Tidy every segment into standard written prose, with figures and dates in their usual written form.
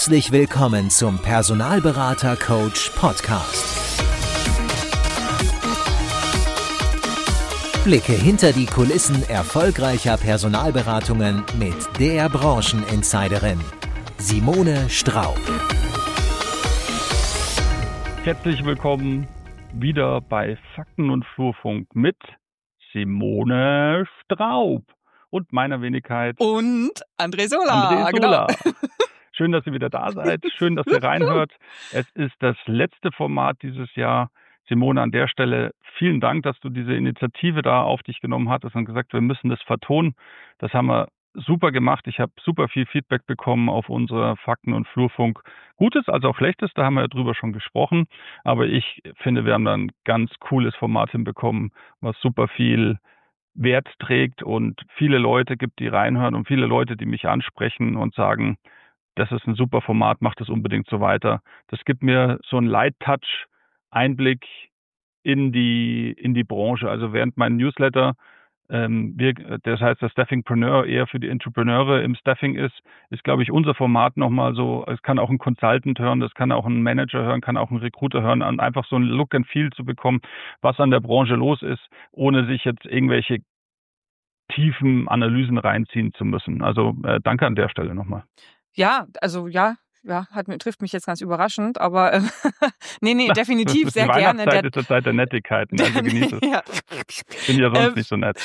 Herzlich willkommen zum Personalberater Coach Podcast. Blicke hinter die Kulissen erfolgreicher Personalberatungen mit der Brancheninsiderin Simone Straub. Herzlich willkommen wieder bei Fakten und Flurfunk mit Simone Straub und meiner Wenigkeit und André Sola. Genau. Schön, dass ihr wieder da seid. Schön, dass ihr reinhört. Es ist das letzte Format dieses Jahr. Simone, an der Stelle vielen Dank, dass du diese Initiative da auf dich genommen hattest und gesagt, wir müssen das vertonen. Das haben wir super gemacht. Ich habe super viel Feedback bekommen auf unsere Fakten- und Flurfunk. Gutes als auch Schlechtes, da haben wir ja drüber schon gesprochen. Aber ich finde, wir haben da ein ganz cooles Format hinbekommen, was super viel Wert trägt und viele Leute gibt, die reinhören und viele Leute, die mich ansprechen und sagen, das ist ein super Format, macht es unbedingt so weiter. Das gibt mir so einen Light-Touch-Einblick in die Branche. Also während mein Newsletter, das heißt der Staffingpreneur eher für die Entrepreneure im Staffing ist, glaube ich, unser Format nochmal so, es kann auch ein Consultant hören, das kann auch ein Manager hören, kann auch ein Recruiter hören, einfach so ein Look and Feel zu bekommen, was an der Branche los ist, ohne sich jetzt irgendwelche tiefen Analysen reinziehen zu müssen. Also danke an der Stelle nochmal. Ja, also trifft mich jetzt ganz überraschend, aber nee, definitiv sehr gerne. Die Weihnachtszeit ist die Zeit der Nettigkeiten, also genieß es. Ja. Bin ja sonst nicht so nett.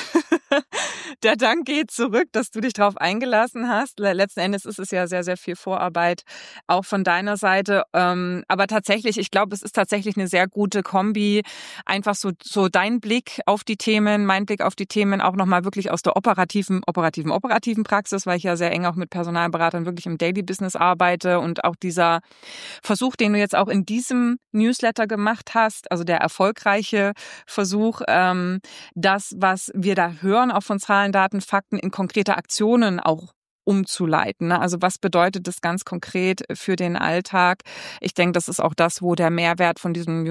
Der Dank geht zurück, dass du dich darauf eingelassen hast. Letzten Endes ist es ja sehr, sehr viel Vorarbeit, auch von deiner Seite. Aber tatsächlich, ich glaube, es ist tatsächlich eine sehr gute Kombi. Einfach so dein Blick auf die Themen, mein Blick auf die Themen, auch nochmal wirklich aus der operativen Praxis, weil ich ja sehr eng auch mit Personalberatern wirklich im Daily Business arbeite und auch dieser Versuch, den du jetzt auch in diesem Newsletter gemacht hast, also der erfolgreiche Versuch, das, was wir da hören, auch von Zahlen, Daten, Fakten in konkrete Aktionen auch umzuleiten. Also was bedeutet das ganz konkret für den Alltag? Ich denke, das ist auch das, wo der Mehrwert von diesem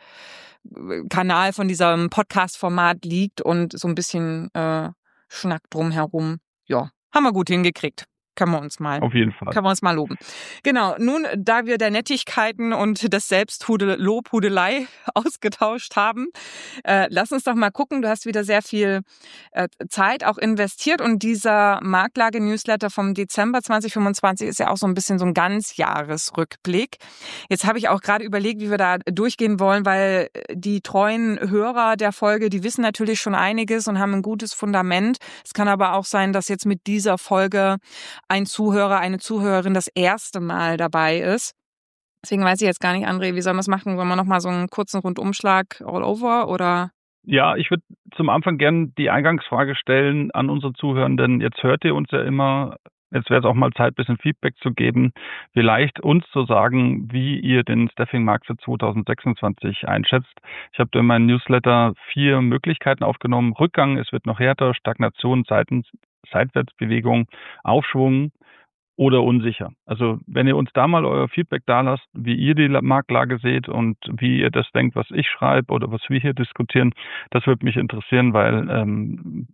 News-Kanal, von diesem Podcast-Format liegt und so ein bisschen Schnack drumherum. Ja, haben wir gut hingekriegt. Können wir uns mal loben. Genau, nun, da wir der Nettigkeiten und des Selbstlobhudelei ausgetauscht haben, lass uns doch mal gucken. Du hast wieder sehr viel Zeit auch investiert und dieser Marktlage-Newsletter vom Dezember 2025 ist ja auch so ein bisschen so ein Ganzjahresrückblick. Jetzt habe ich auch gerade überlegt, wie wir da durchgehen wollen, weil die treuen Hörer der Folge, die wissen natürlich schon einiges und haben ein gutes Fundament. Es kann aber auch sein, dass jetzt mit dieser Folge ein Zuhörer, eine Zuhörerin das erste Mal dabei ist. Deswegen weiß ich jetzt gar nicht, André, wie sollen wir es machen? Wollen wir nochmal so einen kurzen Rundumschlag all over oder? Ja, ich würde zum Anfang gerne die Eingangsfrage stellen an unsere Zuhörenden. Jetzt hört ihr uns ja immer, jetzt wäre es auch mal Zeit, ein bisschen Feedback zu geben. Vielleicht uns zu sagen, wie ihr den Staffing-Markt für 2026 einschätzt. Ich habe in meinem Newsletter 4 Möglichkeiten aufgenommen. Rückgang, es wird noch härter, Stagnation, Seitwärtsbewegung, Aufschwung oder unsicher. Also wenn ihr uns da mal euer Feedback da lasst, wie ihr die Marktlage seht und wie ihr das denkt, was ich schreibe oder was wir hier diskutieren, das würde mich interessieren, weil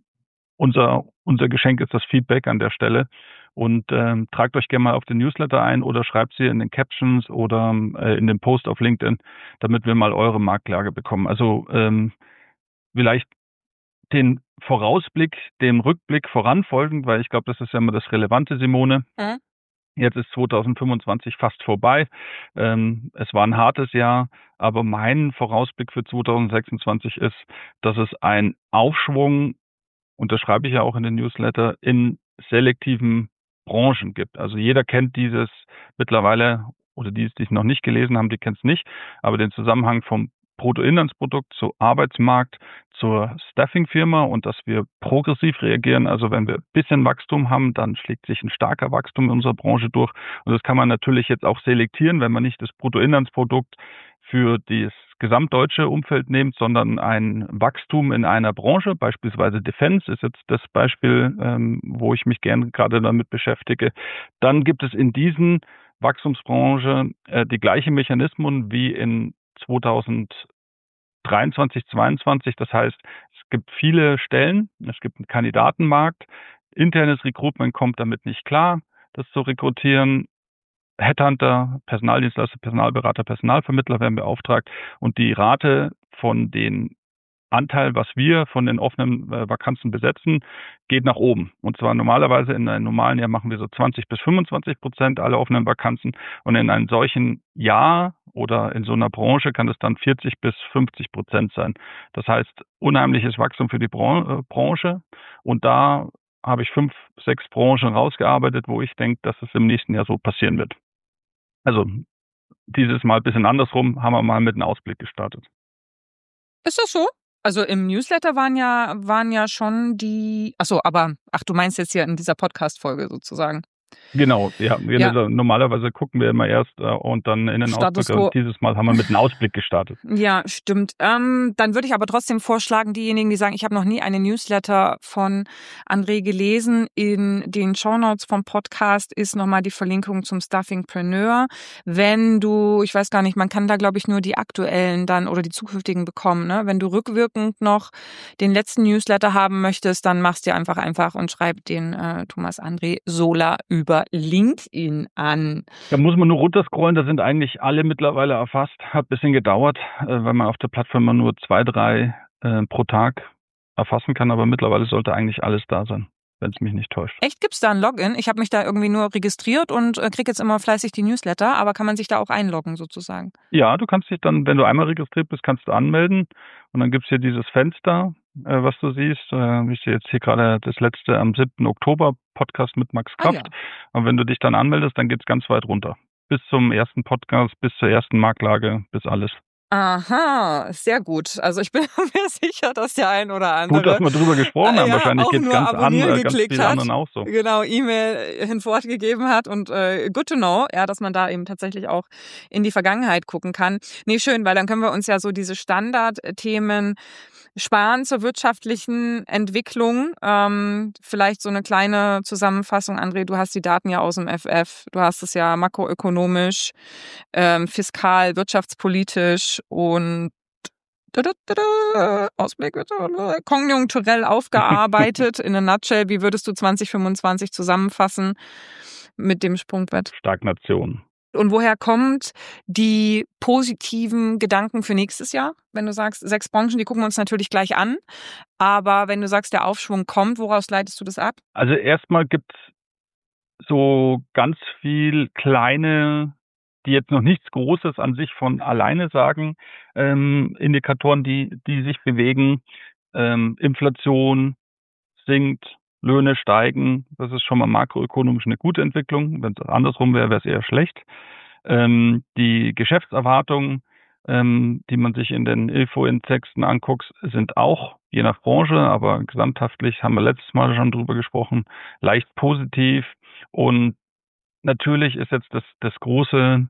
unser Geschenk ist das Feedback an der Stelle. Und tragt euch gerne mal auf den Newsletter ein oder schreibt sie in den Captions oder in den Post auf LinkedIn, damit wir mal eure Marktlage bekommen. Also vielleicht den Vorausblick, dem Rückblick voranfolgend, weil ich glaube, das ist ja immer das Relevante, Simone. Jetzt ist 2025 fast vorbei. Es war ein hartes Jahr, aber mein Vorausblick für 2026 ist, dass es einen Aufschwung, und das schreibe ich ja auch in den Newsletter, in selektiven Branchen gibt. Also jeder kennt dieses mittlerweile, oder die es noch nicht gelesen haben, die kennen es nicht, aber den Zusammenhang vom Bruttoinlandsprodukt zu Arbeitsmarkt, zur Staffing-Firma und dass wir progressiv reagieren. Also wenn wir ein bisschen Wachstum haben, dann schlägt sich ein starker Wachstum in unserer Branche durch. Und das kann man natürlich jetzt auch selektieren, wenn man nicht das Bruttoinlandsprodukt für das gesamtdeutsche Umfeld nimmt, sondern ein Wachstum in einer Branche, beispielsweise Defense ist jetzt das Beispiel, wo ich mich gerne gerade damit beschäftige. Dann gibt es in diesen Wachstumsbranche die gleichen Mechanismen wie in 2023, 2022. Das heißt, es gibt viele Stellen, es gibt einen Kandidatenmarkt, internes Recruitment kommt damit nicht klar, das zu rekrutieren. Headhunter, Personaldienstleister, Personalberater, Personalvermittler werden beauftragt und die Rate von den Anteil, was wir von den offenen Vakanzen besetzen, geht nach oben. Und zwar normalerweise in einem normalen Jahr machen wir so 20-25% aller offenen Vakanzen. Und in einem solchen Jahr oder in so einer Branche kann es dann 40-50% sein. Das heißt, unheimliches Wachstum für die Branche. Und da habe ich 5, 6 Branchen rausgearbeitet, wo ich denke, dass es im nächsten Jahr so passieren wird. Also dieses Mal ein bisschen andersrum, haben wir mal mit einem Ausblick gestartet. Ist das so? Also im Newsletter waren ja schon die. Du meinst jetzt hier in dieser Podcast-Folge sozusagen. Genau, ja. Normalerweise gucken wir immer erst und dann in den Ausblick. Und dieses Mal haben wir mit einem Ausblick gestartet. Ja, stimmt. Dann würde ich aber trotzdem vorschlagen, diejenigen, die sagen, ich habe noch nie einen Newsletter von André gelesen, in den Shownotes vom Podcast ist nochmal die Verlinkung zum Stuffingpreneur. Wenn du, ich weiß gar nicht, man kann da glaube ich nur die aktuellen dann oder die zukünftigen bekommen. Ne? Wenn du rückwirkend noch den letzten Newsletter haben möchtest, dann machst du einfach und schreib den Thomas André Sola über LinkedIn an. Da muss man nur runterscrollen, da sind eigentlich alle mittlerweile erfasst. Hat ein bisschen gedauert, weil man auf der Plattform nur 2, 3 pro Tag erfassen kann, aber mittlerweile sollte eigentlich alles da sein, wenn es mich nicht täuscht. Echt? Gibt's da ein Login? Ich habe mich da irgendwie nur registriert und kriege jetzt immer fleißig die Newsletter, aber kann man sich da auch einloggen sozusagen? Ja, du kannst dich dann, wenn du einmal registriert bist, kannst du anmelden und dann gibt's hier dieses Fenster, was du siehst. Ich sehe jetzt hier gerade das letzte am 7. Oktober Podcast mit Max Kraft. Ja. Und wenn du dich dann anmeldest, dann geht's ganz weit runter. Bis zum ersten Podcast, bis zur ersten Marktlage, bis alles. Aha, sehr gut. Also ich bin mir sicher, dass der ein oder andere... Gut, dass wir drüber gesprochen haben. Wahrscheinlich geht es ganz viele anderen auch so. Genau, E-Mail hinfortgegeben hat und good to know, ja, dass man da eben tatsächlich auch in die Vergangenheit gucken kann. Nee, schön, weil dann können wir uns ja so diese Standardthemen sparen zur wirtschaftlichen Entwicklung. Vielleicht so eine kleine Zusammenfassung. André, du hast die Daten ja aus dem FF. Du hast es ja makroökonomisch, fiskal, wirtschaftspolitisch und Ausblick konjunkturell aufgearbeitet. In a nutshell, wie würdest du 2025 zusammenfassen mit dem Sprungbrett? Stagnation. Und woher kommt die positiven Gedanken für nächstes Jahr? Wenn du sagst, 6 Branchen, die gucken wir uns natürlich gleich an. Aber wenn du sagst, der Aufschwung kommt, woraus leitest du das ab? Also erstmal gibt's so ganz viel kleine, die jetzt noch nichts Großes an sich von alleine sagen, Indikatoren, die sich bewegen. Inflation sinkt, Löhne steigen, das ist schon mal makroökonomisch eine gute Entwicklung. Wenn es andersrum wäre, wäre es eher schlecht. Die Geschäftserwartungen, die man sich in den Info-Indexen anguckt, sind auch, je nach Branche, aber gesamthaftlich, haben wir letztes Mal schon drüber gesprochen, leicht positiv. Und natürlich ist jetzt die große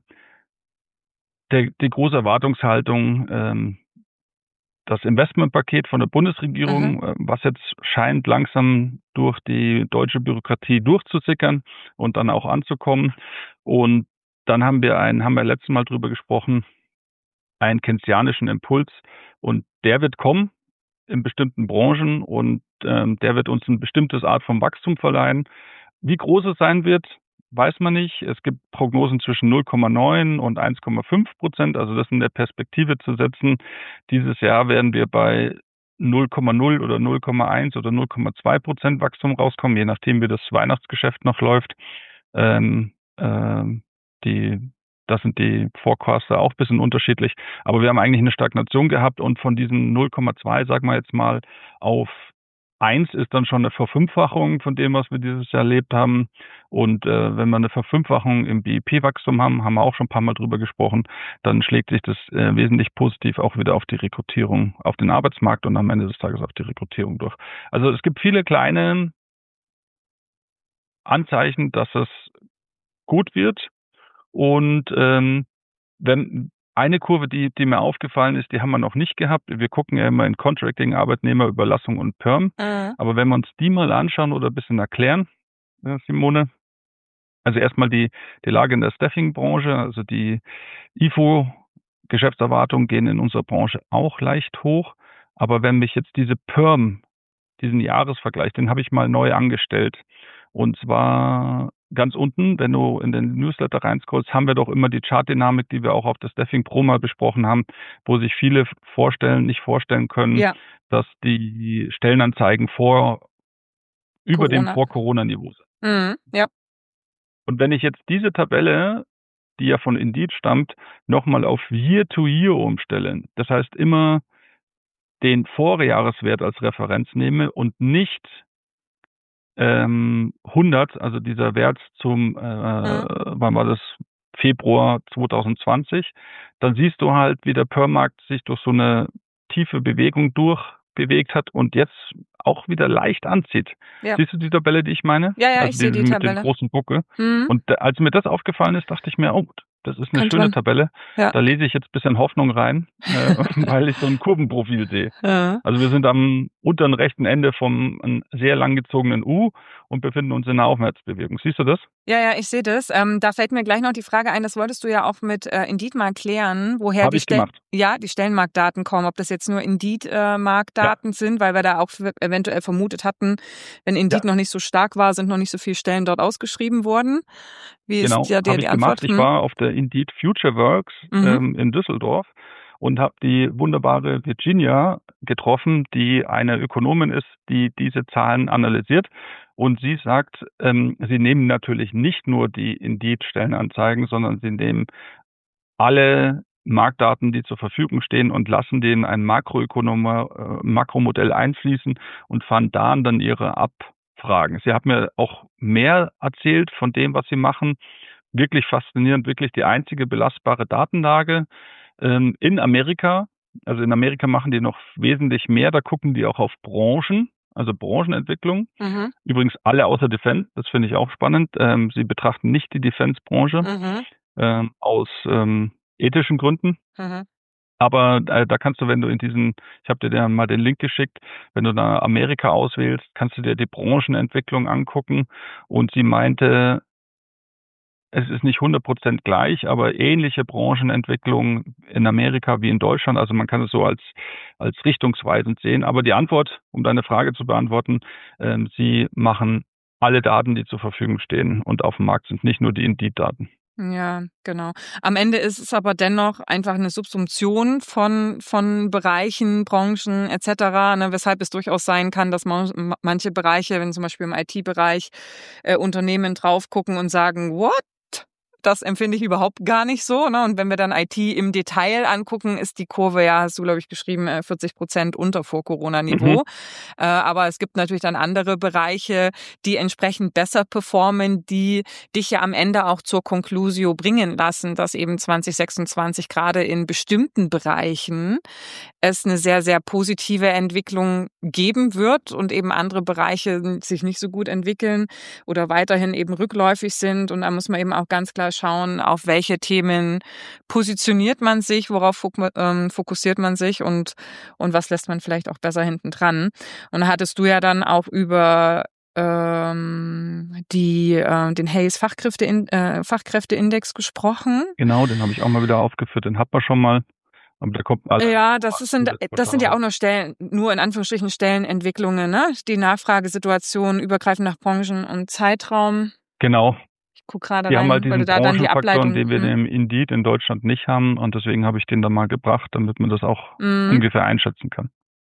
Erwartungshaltung, das Investmentpaket von der Bundesregierung, was jetzt scheint langsam durch die deutsche Bürokratie durchzusickern und dann auch anzukommen. Und dann haben wir letztes Mal drüber gesprochen, einen keynesianischen Impuls. Und der wird kommen in bestimmten Branchen und der wird uns eine bestimmte Art von Wachstum verleihen. Wie groß es sein wird, weiß man nicht. Es gibt Prognosen zwischen 0,9 und 1,5%. Also das in der Perspektive zu setzen. Dieses Jahr werden wir bei 0,0 oder 0,1 oder 0,2% Wachstum rauskommen, je nachdem, wie das Weihnachtsgeschäft noch läuft. Das sind die Forecaster auch ein bisschen unterschiedlich. Aber wir haben eigentlich eine Stagnation gehabt und von diesen 0,2, sagen wir jetzt mal, auf 1 ist dann schon eine Verfünffachung von dem, was wir dieses Jahr erlebt haben. Und wenn wir eine Verfünffachung im BIP-Wachstum haben wir auch schon ein paar Mal drüber gesprochen, dann schlägt sich das wesentlich positiv auch wieder auf die Rekrutierung, auf den Arbeitsmarkt und am Ende des Tages auf die Rekrutierung durch. Also es gibt viele kleine Anzeichen, dass es gut wird. Und wenn eine Kurve, die mir aufgefallen ist, die haben wir noch nicht gehabt. Wir gucken ja immer in Contracting, Arbeitnehmerüberlassung und Perm. Aber wenn wir uns die mal anschauen oder ein bisschen erklären, Simone, also erstmal die Lage in der Staffing-Branche, also die IFO-Geschäftserwartungen gehen in unserer Branche auch leicht hoch. Aber wenn mich jetzt diesen Jahresvergleich, den habe ich mal neu angestellt. Und zwar ganz unten, wenn du in den Newsletter reinscrollst, haben wir doch immer die Chartdynamik, die wir auch auf der Staffing Pro mal besprochen haben, wo sich viele nicht vorstellen können, dass die Stellenanzeigen über dem Vor-Corona-Niveau sind. Ja. Und wenn ich jetzt diese Tabelle, die ja von Indeed stammt, nochmal auf Year-to-Year umstelle, das heißt immer den Vorjahreswert als Referenz nehme und nicht 100, also dieser Wert zum, wann war das, Februar 2020, dann siehst du halt, wie der Permarkt sich durch so eine tiefe Bewegung durchbewegt hat und jetzt auch wieder leicht anzieht. Ja. Siehst du die Tabelle, die ich meine? Ja, also ich sehe die Tabelle. Mit dem großen Buckel. Und als mir das aufgefallen ist, dachte ich mir, oh, das ist eine schöne Tabelle. Ja. Da lese ich jetzt ein bisschen Hoffnung rein, weil ich so ein Kurvenprofil sehe. Ja. Also wir sind am unteren rechten Ende vom sehr langgezogenen U und befinden uns in einer Aufwärtsbewegung. Siehst du das? Ja, ich sehe das. Da fällt mir gleich noch die Frage ein, das wolltest du ja auch mit Indeed mal klären, woher die Stellenmarktdaten kommen, ob das jetzt nur Indeed-Marktdaten sind, weil wir da auch eventuell vermutet hatten, wenn Indeed noch nicht so stark war, sind noch nicht so viele Stellen dort ausgeschrieben worden. Wie ist die Antwort? Ich war auf der Indeed Future Works in Düsseldorf und habe die wunderbare Virginia getroffen, die eine Ökonomin ist, die diese Zahlen analysiert. Und sie sagt, sie nehmen natürlich nicht nur die Indeed-Stellenanzeigen, sondern sie nehmen alle Marktdaten, die zur Verfügung stehen und lassen denen ein Makromodell einfließen und fahren dann ihre Abfragen. Sie hat mir auch mehr erzählt von dem, was sie machen. Wirklich faszinierend, wirklich die einzige belastbare Datenlage in Amerika. Also in Amerika machen die noch wesentlich mehr. Da gucken die auch auf Branchen, also Branchenentwicklung. Übrigens alle außer Defense, das finde ich auch spannend. Sie betrachten nicht die Defense-Branche aus ethischen Gründen. Aber da kannst du, wenn du ich habe dir mal den Link geschickt, wenn du da Amerika auswählst, kannst du dir die Branchenentwicklung angucken. Und sie meinte, es ist nicht 100% gleich, aber ähnliche Branchenentwicklung in Amerika wie in Deutschland. Also man kann es so als richtungsweisend sehen. Aber die Antwort, um deine Frage zu beantworten, sie machen alle Daten, die zur Verfügung stehen und auf dem Markt sind, nicht nur die Indeed-Daten. Ja, genau. Am Ende ist es aber dennoch einfach eine Subsumption von Bereichen, Branchen etc., weshalb es durchaus sein kann, dass manche Bereiche, wenn zum Beispiel im IT-Bereich Unternehmen drauf gucken und sagen, what? Das empfinde ich überhaupt gar nicht so. Und wenn wir dann IT im Detail angucken, ist die Kurve, ja, hast du, glaube ich, geschrieben, 40% unter Vor-Corona-Niveau. Aber es gibt natürlich dann andere Bereiche, die entsprechend besser performen, die dich ja am Ende auch zur Conclusio bringen lassen, dass eben 2026 gerade in bestimmten Bereichen es eine sehr, sehr positive Entwicklung geben wird und eben andere Bereiche sich nicht so gut entwickeln oder weiterhin eben rückläufig sind. Und da muss man eben auch ganz klar schauen, auf welche Themen positioniert man sich, worauf fokussiert man sich und was lässt man vielleicht auch besser hinten dran. Und da hattest du ja dann auch über den Hays Fachkräfteindex gesprochen. Genau, den habe ich auch mal wieder aufgeführt, den hat man schon mal. Aber da kommt ja, das sind ja auch nur in Anführungsstrichen Stellenentwicklungen, ne? Die Nachfragesituation übergreifend nach Branchen und Zeitraum. Genau. Ich gucke gerade rein, haben halt weil du da dann die Ableitung... den wir im Indeed in Deutschland nicht haben und deswegen habe ich den da mal gebracht, damit man das auch ungefähr einschätzen kann.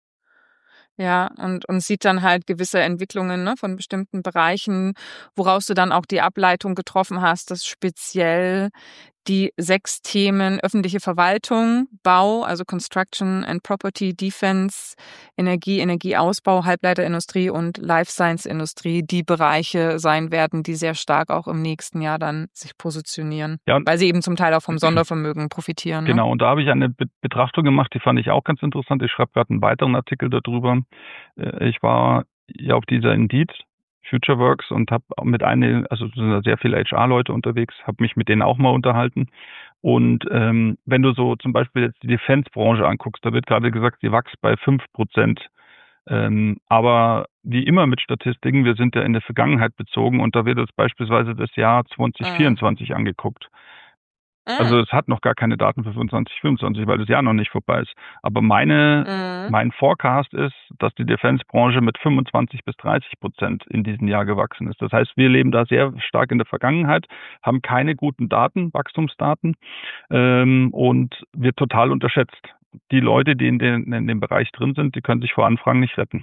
Ja, und sieht dann halt gewisse Entwicklungen von bestimmten Bereichen, woraus du dann auch die Ableitung getroffen hast, dass speziell die 6 Themen öffentliche Verwaltung, Bau, also Construction and Property, Defense, Energieausbau, Halbleiterindustrie und Life Science Industrie die Bereiche sein werden, die sehr stark auch im nächsten Jahr dann sich positionieren, weil sie eben zum Teil auch vom Sondervermögen profitieren. Genau, und da habe ich eine Betrachtung gemacht, die fand ich auch ganz interessant. Ich schreibe gerade einen weiteren Artikel darüber. Ich war ja auf dieser Indeed Future Works und habe mit also sind da sehr viele HR-Leute unterwegs, habe mich mit denen auch mal unterhalten. Und wenn du so zum Beispiel jetzt die Defense-Branche anguckst, da wird gerade gesagt, sie wächst bei 5%. Aber wie immer mit Statistiken, wir sind ja in der Vergangenheit bezogen und da wird jetzt beispielsweise das Jahr 2024 angeguckt. Also es hat noch gar keine Daten für 25, 25, weil das Jahr noch nicht vorbei ist. Aber mein Forecast ist, dass die Defense-Branche mit 25-30% in diesem Jahr gewachsen ist. Das heißt, wir leben da sehr stark in der Vergangenheit, haben keine guten Daten, Wachstumsdaten, und wird total unterschätzt. Die Leute, die in dem Bereich drin sind, die können sich vor Anfragen nicht retten.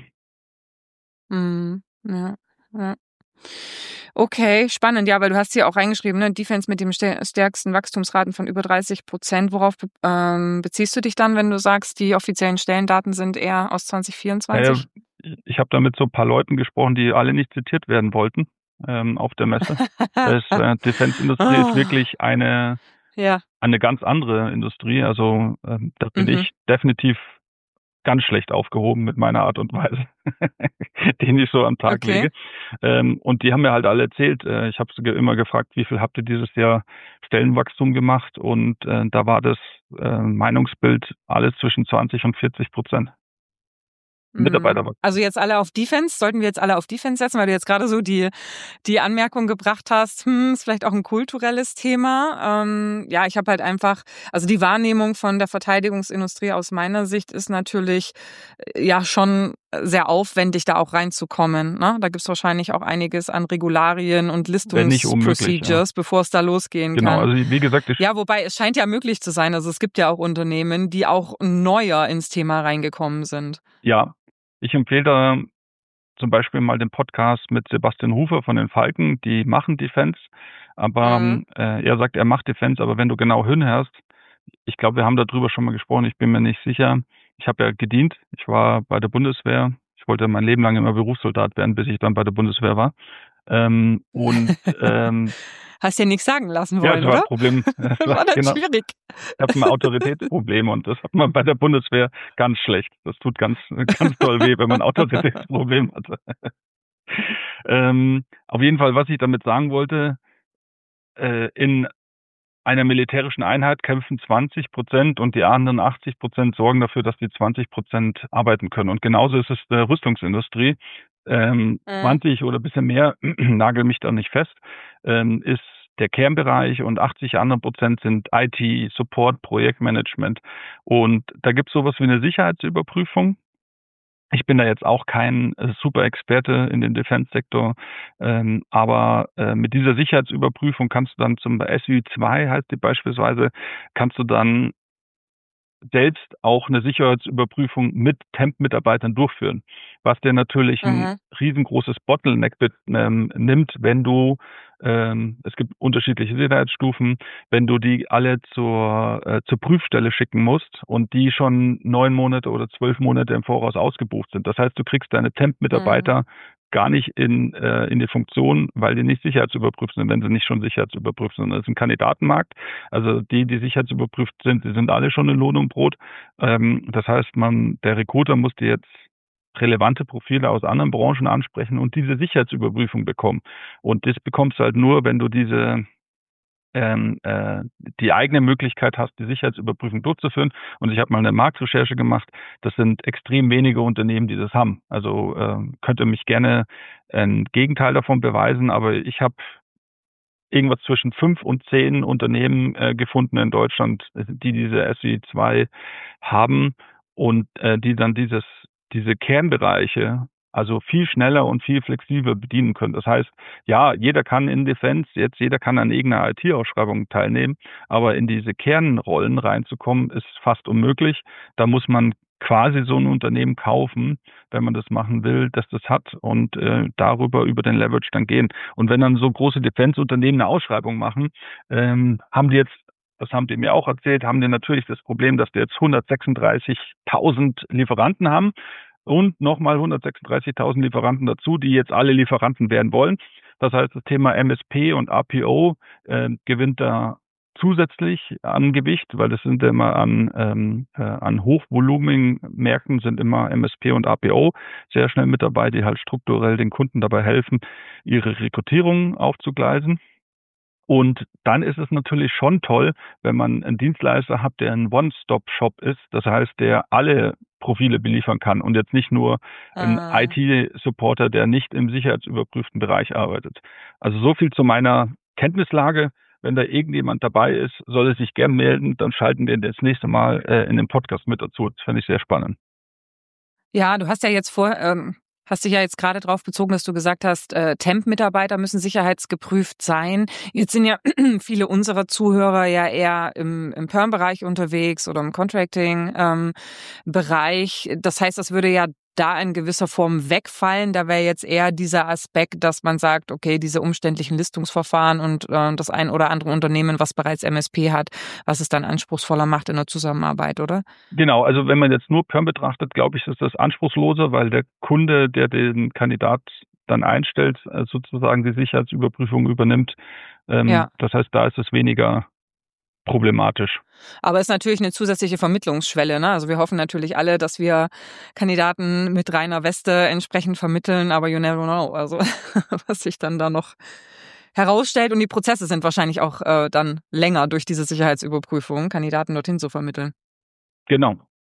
Ja, ja. Okay, spannend. Ja, weil du hast hier auch reingeschrieben, ne? Defense mit dem stärksten Wachstumsraten von über 30%. Worauf beziehst du dich dann, wenn du sagst, die offiziellen Stellendaten sind eher aus 2024? Ich habe da mit so ein paar Leuten gesprochen, die alle nicht zitiert werden wollten auf der Messe. Defense-Industrie ist wirklich eine ganz andere Industrie. Also da bin ich definitiv ganz schlecht aufgehoben mit meiner Art und Weise, den ich so am Tag lege. Und die haben mir halt alle erzählt, ich habe sie immer gefragt, wie viel habt ihr dieses Jahr Stellenwachstum gemacht? Und da war das Meinungsbild alles zwischen 20 und 40%. Mitarbeiterwachstum. Also jetzt alle auf Defense, sollten wir jetzt alle auf Defense setzen, weil du jetzt gerade so die Anmerkung gebracht hast, ist vielleicht auch ein kulturelles Thema. Ja, ich habe halt einfach, also die Wahrnehmung von der Verteidigungsindustrie aus meiner Sicht ist natürlich ja schon sehr aufwendig, da auch reinzukommen. Ne? Da gibt's wahrscheinlich auch einiges an Regularien und Listungsprocedures, bevor es da losgehen kann. Genau, also wie gesagt... Ja, wobei es scheint ja möglich zu sein. Also es gibt ja auch Unternehmen, die auch neuer ins Thema reingekommen sind. Ja, ich empfehle da zum Beispiel mal den Podcast mit Sebastian Hufer von den Falken, die machen Defense, aber er sagt, er macht Defense, aber wenn du genau hinhörst, ich glaube, wir haben darüber schon mal gesprochen, ich bin mir nicht sicher. Ich habe ja gedient, ich war bei der Bundeswehr, ich wollte mein Leben lang immer Berufssoldat werden, bis ich dann bei der Bundeswehr war. Hast ja nichts sagen lassen wollen, ja, das war oder? Ein Problem. Das war dann schwierig. Ich habe ein Autoritätsproblem und das hat man bei der Bundeswehr ganz schlecht. Das tut ganz doll weh, wenn man ein Autoritätsproblem hat. Auf jeden Fall, was ich damit sagen wollte, in einer militärischen Einheit kämpfen 20% und die anderen 80% sorgen dafür, dass die 20% arbeiten können. Und genauso ist es der Rüstungsindustrie. 20 oder ein bisschen mehr, nagel mich da nicht fest, ist der Kernbereich und 80 andere Prozent sind IT, Support, Projektmanagement. Und da gibt es sowas wie eine Sicherheitsüberprüfung. Ich bin da jetzt auch kein super Experte in den Defense-Sektor, aber mit dieser Sicherheitsüberprüfung kannst du dann zum SÜ2 heißt die beispielsweise, kannst du dann selbst auch eine Sicherheitsüberprüfung mit Temp-Mitarbeitern durchführen, was dir natürlich ein riesengroßes Bottleneck nimmt, wenn du, es gibt unterschiedliche Sicherheitsstufen, wenn du die alle zur Prüfstelle schicken musst und die schon 9 Monate oder 12 Monate im Voraus ausgebucht sind. Das heißt, du kriegst deine Temp-Mitarbeiter gar nicht in die Funktion, weil die nicht sicherheitsüberprüft sind, wenn sie nicht schon sicherheitsüberprüft sind. Das ist ein Kandidatenmarkt. Also die sicherheitsüberprüft sind, die sind alle schon in Lohn und Brot. Das heißt, der Recruiter muss dir jetzt relevante Profile aus anderen Branchen ansprechen und diese Sicherheitsüberprüfung bekommen. Und das bekommst du halt nur, wenn du die eigene Möglichkeit hast, die Sicherheitsüberprüfung durchzuführen. Und ich habe mal eine Marktrecherche gemacht. Das sind extrem wenige Unternehmen, die das haben. Also könnte mich gerne ein Gegenteil davon beweisen, aber ich habe irgendwas zwischen 5 und 10 Unternehmen gefunden in Deutschland, die diese SÜ2 haben und die dann diese Kernbereiche also viel schneller und viel flexibler bedienen können. Das heißt, ja, jeder kann in Defense, jeder kann an irgendeiner IT-Ausschreibung teilnehmen, aber in diese Kernrollen reinzukommen, ist fast unmöglich. Da muss man quasi so ein Unternehmen kaufen, wenn man das machen will, dass das hat und über den Leverage dann gehen. Und wenn dann so große Defense-Unternehmen eine Ausschreibung machen, haben die jetzt, das haben die mir auch erzählt, haben die natürlich das Problem, dass die jetzt 136.000 Lieferanten haben und nochmal 136.000 Lieferanten dazu, die jetzt alle Lieferanten werden wollen. Das heißt, das Thema MSP und APO gewinnt da zusätzlich an Gewicht, weil das sind immer an hochvolumigen Märkten sind immer MSP und APO sehr schnell mit dabei, die halt strukturell den Kunden dabei helfen, ihre Rekrutierung aufzugleisen. Und dann ist es natürlich schon toll, wenn man einen Dienstleister hat, der ein One-Stop-Shop ist, das heißt, der alle Profile beliefern kann und jetzt nicht nur ein IT-Supporter, der nicht im sicherheitsüberprüften Bereich arbeitet. Also so viel zu meiner Kenntnislage. wenn da irgendjemand dabei ist, soll er sich gern melden, dann schalten wir das nächste Mal in den Podcast mit dazu. Das fände ich sehr spannend. Ja, du hast ja jetzt hast dich ja jetzt gerade darauf bezogen, dass du gesagt hast, Temp-Mitarbeiter müssen sicherheitsgeprüft sein. Jetzt sind ja viele unserer Zuhörer ja eher im Perm-Bereich unterwegs oder im Contracting-Bereich. Das heißt, das würde ja da in gewisser Form wegfallen. Da wäre jetzt eher dieser Aspekt, dass man sagt, okay, diese umständlichen Listungsverfahren und das ein oder andere Unternehmen, was bereits MSP hat, was es dann anspruchsvoller macht in der Zusammenarbeit, oder? Genau, also wenn man jetzt nur Perm betrachtet, glaube ich, ist das anspruchsloser, weil der Kunde, der den Kandidat dann einstellt, sozusagen die Sicherheitsüberprüfung übernimmt. Ja. Das heißt, da ist es weniger problematisch. Aber es ist natürlich eine zusätzliche Vermittlungsschwelle, ne? Also wir hoffen natürlich alle, dass wir Kandidaten mit reiner Weste entsprechend vermitteln, aber you never know. Also was sich dann da noch herausstellt. Und die Prozesse sind wahrscheinlich auch dann länger durch diese Sicherheitsüberprüfung, Kandidaten dorthin zu vermitteln. Genau.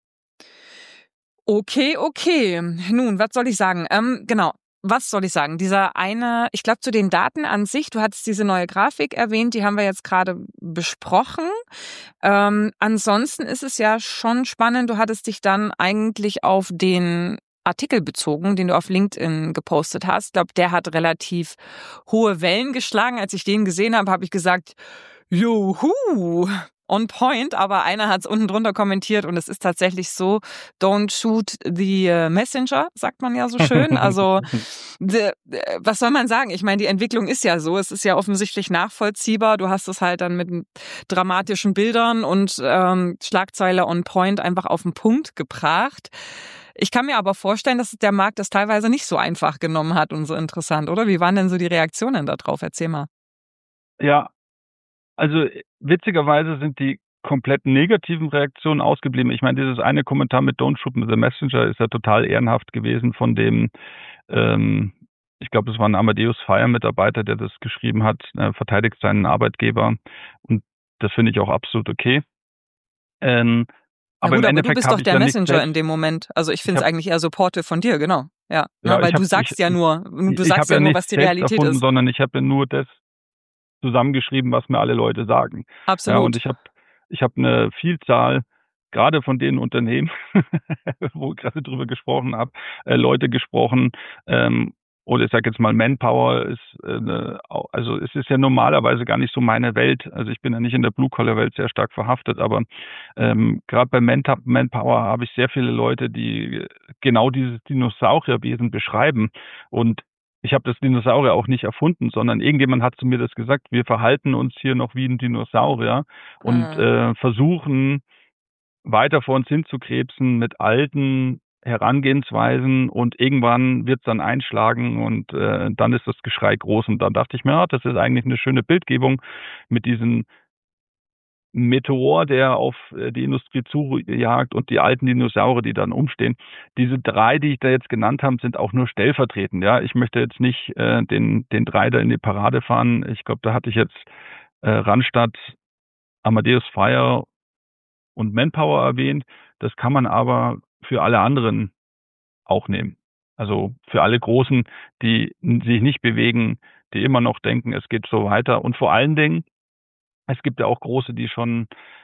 Okay. Nun, was soll ich sagen? Genau. Was soll ich sagen? Ich glaube, zu den Daten an sich, du hattest diese neue Grafik erwähnt, die haben wir jetzt gerade besprochen. Ansonsten ist es ja schon spannend, du hattest dich dann eigentlich auf den Artikel bezogen, den du auf LinkedIn gepostet hast. Ich glaube, der hat relativ hohe Wellen geschlagen. Als ich den gesehen habe, habe ich gesagt, juhu, on point, aber einer hat es unten drunter kommentiert und es ist tatsächlich so, don't shoot the messenger, sagt man ja so schön. Also was soll man sagen? Ich meine, die Entwicklung ist ja so, es ist ja offensichtlich nachvollziehbar. Du hast es halt dann mit dramatischen Bildern und Schlagzeile on point einfach auf den Punkt gebracht. Ich kann mir aber vorstellen, dass der Markt das teilweise nicht so einfach genommen hat und so interessant, oder? Wie waren denn so die Reaktionen darauf? Erzähl mal. Ja, also witzigerweise sind die komplett negativen Reaktionen ausgeblieben. Ich meine, dieses eine Kommentar mit Don't Shoot the Messenger ist ja total ehrenhaft gewesen von dem, ich glaube, es war ein Amadeus Fire-Mitarbeiter, der das geschrieben hat, verteidigt seinen Arbeitgeber. Und das finde ich auch absolut okay. Aber gut, im Endeffekt du bist doch der ja Messenger in dem Moment. Also ich finde es eigentlich eher supportive von dir, genau. Ja, weil du sagst ja nur, was die Realität erfunden, ist. Sondern ich habe ja nur das zusammengeschrieben, was mir alle Leute sagen. Absolut. Ja, und ich habe eine Vielzahl, gerade von den Unternehmen, wo ich gerade drüber gesprochen habe, Leute gesprochen, oder ich sage jetzt mal, Manpower ist, also es ist ja normalerweise gar nicht so meine Welt. Also ich bin ja nicht in der Blue-Collar-Welt sehr stark verhaftet, aber gerade bei Manpower habe ich sehr viele Leute, die genau dieses Dinosaurierwesen beschreiben. Und ich habe das Dinosaurier auch nicht erfunden, sondern irgendjemand hat zu mir das gesagt, wir verhalten uns hier noch wie ein Dinosaurier und versuchen weiter vor uns hinzukrebsen mit alten Herangehensweisen und irgendwann wird es dann einschlagen und dann ist das Geschrei groß. Und dann dachte ich mir, das ist eigentlich eine schöne Bildgebung mit diesem Meteor, der auf die Industrie zujagt und die alten Dinosaurier, die dann umstehen. Diese 3, die ich da jetzt genannt habe, sind auch nur stellvertretend. Ja, ich möchte jetzt nicht den 3 da in die Parade fahren. Ich glaube, da hatte ich jetzt Randstad, Amadeus Fire und Manpower erwähnt. Das kann man aber für alle anderen auch nehmen. Also für alle Großen, die sich nicht bewegen, die immer noch denken, es geht so weiter. Und vor allen Dingen, es gibt ja auch Große, die schon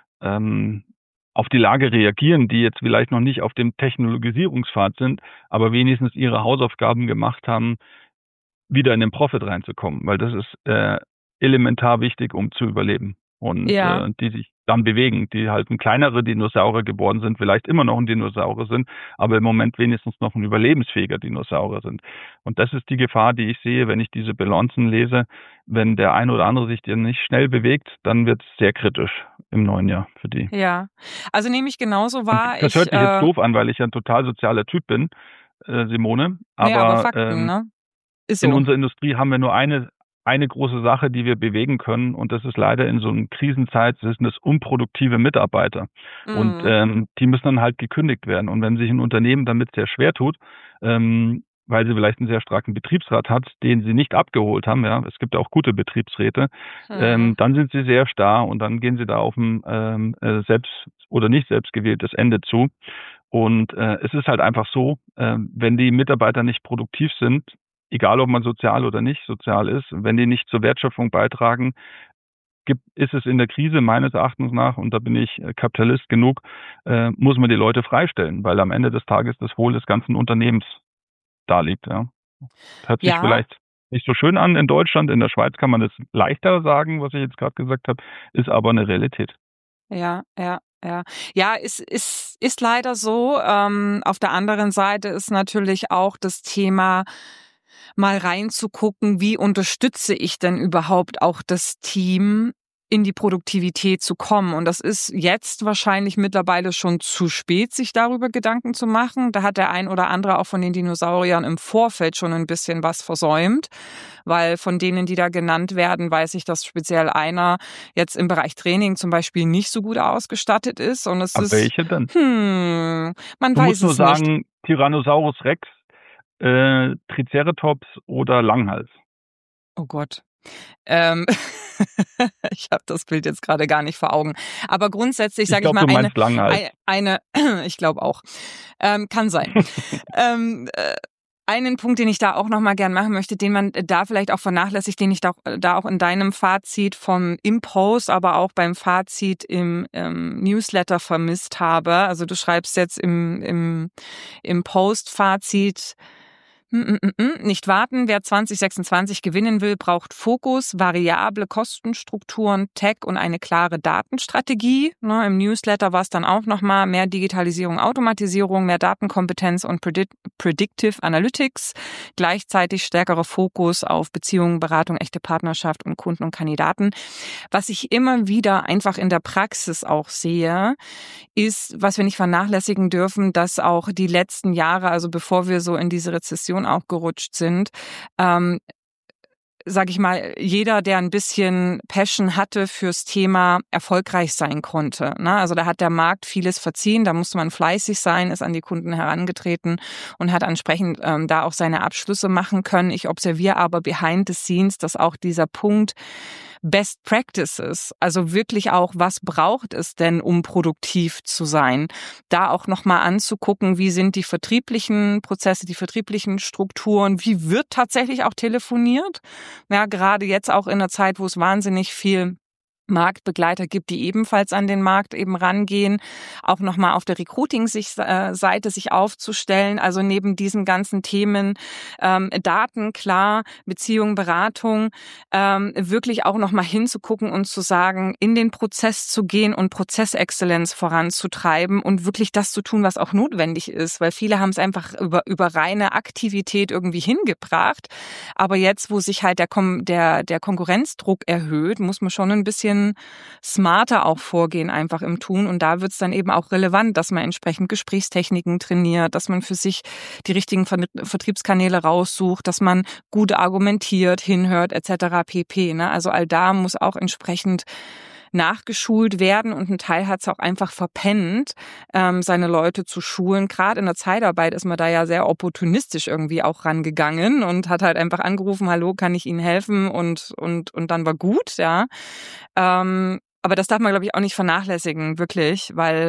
auf die Lage reagieren, die jetzt vielleicht noch nicht auf dem Technologisierungspfad sind, aber wenigstens ihre Hausaufgaben gemacht haben, wieder in den Profit reinzukommen, weil das ist elementar wichtig, um zu überleben. Und die sich dann bewegen, die halt ein kleinere Dinosaurier geworden sind, vielleicht immer noch ein Dinosaurier sind, aber im Moment wenigstens noch ein überlebensfähiger Dinosaurier sind. Und das ist die Gefahr, die ich sehe, wenn ich diese Bilanzen lese. Wenn der ein oder andere sich dir nicht schnell bewegt, dann wird es sehr kritisch im neuen Jahr für die. Ja, also nehme ich genauso wahr. Das hört sich jetzt doof an, weil ich ja ein total sozialer Typ bin, Simone. Aber Fakten, ne? Ist so. In unserer Industrie haben wir nur eine große Sache, die wir bewegen können, und das ist leider in so einer Krisenzeit, das sind das unproduktive Mitarbeiter. Und die müssen dann halt gekündigt werden. Und wenn sich ein Unternehmen damit sehr schwer tut, weil sie vielleicht einen sehr starken Betriebsrat hat, den sie nicht abgeholt haben, ja, es gibt auch gute Betriebsräte, dann sind sie sehr starr und dann gehen sie da auf ein selbst oder nicht selbst gewähltes Ende zu. Und es ist halt einfach so, wenn die Mitarbeiter nicht produktiv sind, egal ob man sozial oder nicht sozial ist, wenn die nicht zur Wertschöpfung beitragen, ist es in der Krise meines Erachtens nach, und da bin ich Kapitalist genug, muss man die Leute freistellen, weil am Ende des Tages das Wohl des ganzen Unternehmens da liegt. Ja. Hört sich vielleicht nicht so schön an in Deutschland. In der Schweiz kann man das leichter sagen, was ich jetzt gerade gesagt habe, ist aber eine Realität. Ja. Ja, ist leider so. Auf der anderen Seite ist natürlich auch das Thema, mal reinzugucken, wie unterstütze ich denn überhaupt auch das Team, in die Produktivität zu kommen. Und das ist jetzt wahrscheinlich mittlerweile schon zu spät, sich darüber Gedanken zu machen. Da hat der ein oder andere auch von den Dinosauriern im Vorfeld schon ein bisschen was versäumt, weil von denen, die da genannt werden, weiß ich, dass speziell einer jetzt im Bereich Training zum Beispiel nicht so gut ausgestattet ist. Und es Aber ist, welche denn? Man Du weiß musst nur es sagen, nicht. Tyrannosaurus Rex, Triceratops oder Langhals. Oh Gott. Ich habe das Bild jetzt gerade gar nicht vor Augen. Aber grundsätzlich sage ich mal, du meinst Langhals. Ich glaube auch. Kann sein. Einen Punkt, den ich da auch nochmal gern machen möchte, den man da vielleicht auch vernachlässigt, den ich da auch in deinem Fazit im Post, aber auch beim Fazit im Newsletter vermisst habe. Also du schreibst jetzt im Post-Fazit: Nicht warten, wer 2026 gewinnen will, braucht Fokus, variable Kostenstrukturen, Tech und eine klare Datenstrategie. Im Newsletter war es dann auch nochmal mehr Digitalisierung, Automatisierung, mehr Datenkompetenz und Predictive Analytics. Gleichzeitig stärkerer Fokus auf Beziehungen, Beratung, echte Partnerschaft und Kunden und Kandidaten. Was ich immer wieder einfach in der Praxis auch sehe, ist, was wir nicht vernachlässigen dürfen, dass auch die letzten Jahre, also bevor wir so in diese Rezession auch gerutscht sind, sag ich mal, jeder, der ein bisschen Passion hatte fürs Thema, erfolgreich sein konnte. Also da hat der Markt vieles verziehen, da musste man fleißig sein, ist an die Kunden herangetreten und hat entsprechend da auch seine Abschlüsse machen können. Ich observiere aber behind the scenes, dass auch dieser Punkt Best Practices, also wirklich auch, was braucht es denn, um produktiv zu sein? Da auch nochmal anzugucken, wie sind die vertrieblichen Prozesse, die vertrieblichen Strukturen, wie wird tatsächlich auch telefoniert? Ja, gerade jetzt auch in einer Zeit, wo es wahnsinnig viel Marktbegleiter gibt, die ebenfalls an den Markt eben rangehen, auch nochmal auf der Recruiting-Seite sich aufzustellen, also neben diesen ganzen Themen Daten, klar, Beziehung, Beratung, wirklich auch nochmal hinzugucken und zu sagen, in den Prozess zu gehen und Prozessexzellenz voranzutreiben und wirklich das zu tun, was auch notwendig ist, weil viele haben es einfach über reine Aktivität irgendwie hingebracht, aber jetzt, wo sich halt der Konkurrenzdruck erhöht, muss man schon ein bisschen smarter auch vorgehen einfach im Tun. Und da wird es dann eben auch relevant, dass man entsprechend Gesprächstechniken trainiert, dass man für sich die richtigen Vertriebskanäle raussucht, dass man gut argumentiert, hinhört etc. pp. Also all da muss auch entsprechend nachgeschult werden und ein Teil hat es auch einfach verpennt, seine Leute zu schulen. Gerade in der Zeitarbeit ist man da ja sehr opportunistisch irgendwie auch rangegangen und hat halt einfach angerufen, hallo, kann ich Ihnen helfen und dann war gut, ja. Aber das darf man, glaube ich, auch nicht vernachlässigen, wirklich, weil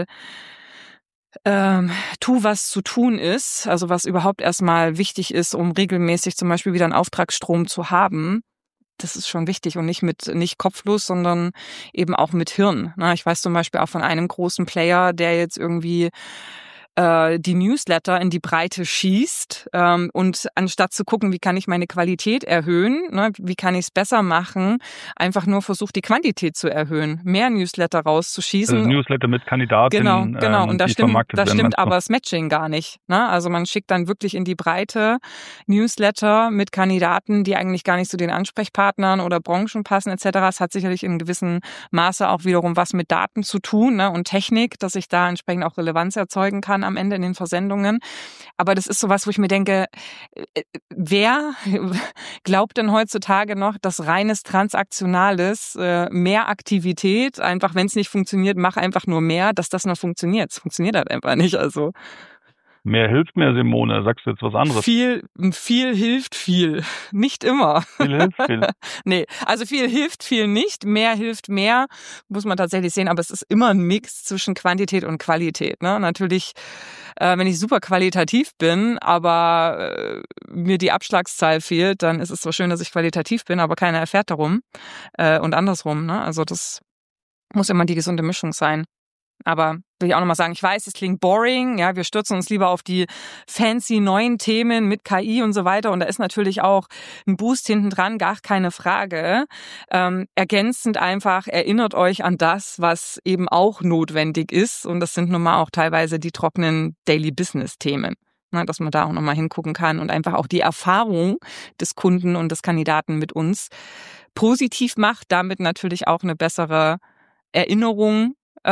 tu, was zu tun ist, also was überhaupt erstmal wichtig ist, um regelmäßig zum Beispiel wieder einen Auftragsstrom zu haben. Das ist schon wichtig und nicht kopflos, sondern eben auch mit Hirn. Ich weiß zum Beispiel auch von einem großen Player, der jetzt irgendwie die Newsletter in die Breite schießt und anstatt zu gucken, wie kann ich meine Qualität erhöhen, wie kann ich es besser machen, einfach nur versucht, die Quantität zu erhöhen, mehr Newsletter rauszuschießen. Also Newsletter mit Kandidatinnen. Genau. Und da stimmt aber das Matching gar nicht. Also man schickt dann wirklich in die Breite Newsletter mit Kandidaten, die eigentlich gar nicht zu den Ansprechpartnern oder Branchen passen etc. Es hat sicherlich in gewissem Maße auch wiederum was mit Daten zu tun und Technik, dass ich da entsprechend auch Relevanz erzeugen kann am Ende in den Versendungen. Aber das ist sowas, wo ich mir denke, wer glaubt denn heutzutage noch, dass reines Transaktionales, mehr Aktivität, einfach wenn es nicht funktioniert, mach einfach nur mehr, dass das noch funktioniert. Es funktioniert halt einfach nicht. Also Mehr hilft mehr, Simone. Sagst du jetzt was anderes? Viel hilft viel. Nicht immer. Viel hilft viel. Nee, also viel hilft viel nicht. Mehr hilft mehr, muss man tatsächlich sehen. Aber es ist immer ein Mix zwischen Quantität und Qualität. Ne? Natürlich, wenn ich super qualitativ bin, aber mir die Abschlagszahl fehlt, dann ist es zwar schön, dass ich qualitativ bin, aber keiner erfährt darum. Und andersrum. Ne? Also das muss immer die gesunde Mischung sein. Aber will ich auch nochmal sagen, ich weiß, es klingt boring, ja, wir stürzen uns lieber auf die fancy neuen Themen mit KI und so weiter und da ist natürlich auch ein Boost hinten dran, gar keine Frage. Ergänzend einfach, erinnert euch an das, was eben auch notwendig ist und das sind nun mal auch teilweise die trockenen Daily Business Themen. Na, dass man da auch nochmal hingucken kann und einfach auch die Erfahrung des Kunden und des Kandidaten mit uns positiv macht, damit natürlich auch eine bessere Erinnerung